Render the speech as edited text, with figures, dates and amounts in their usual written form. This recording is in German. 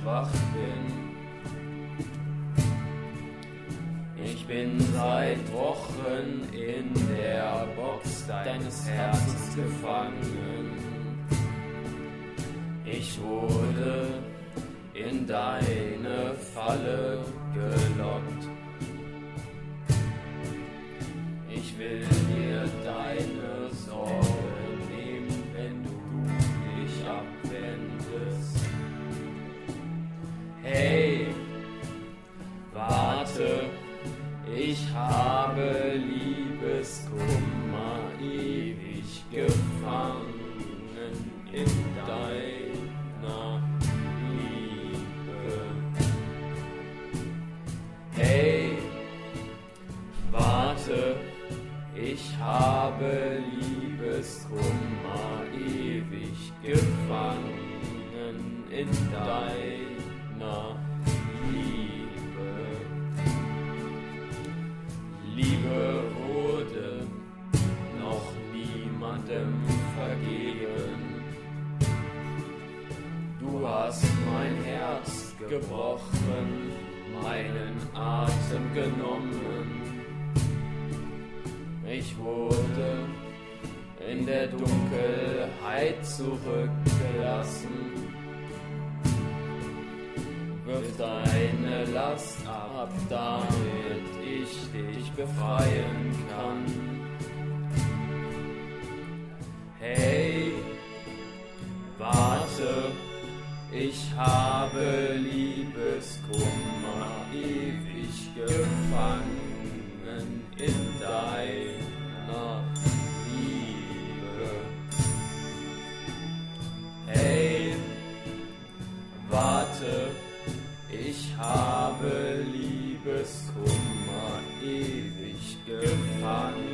schwach bin. Ich bin seit Wochen in der Box deines Herzens gefangen. Ich wurde in deine Falle gelockt. Ich will dir deine Sorge nehmen, wenn du dich abwendest. Hey, warte, ich habe Liebeskummer ewig gefangen in deiner Liebe. Hey, warte, ich habe Liebeskummer ewig gefangen in deiner Liebe. Liebe wurde noch niemandem vergeben. Du hast mein Herz gebrochen, meinen Atem genommen. Ich wurde in der Dunkelheit zurückgelassen. Wirf deine Last ab, damit ich dich befreien kann. Hey, warte, ich habe Liebeskummer ewig gefangen in deiner Liebe. Hey, warte, ich habe Liebeskummer ewig gefangen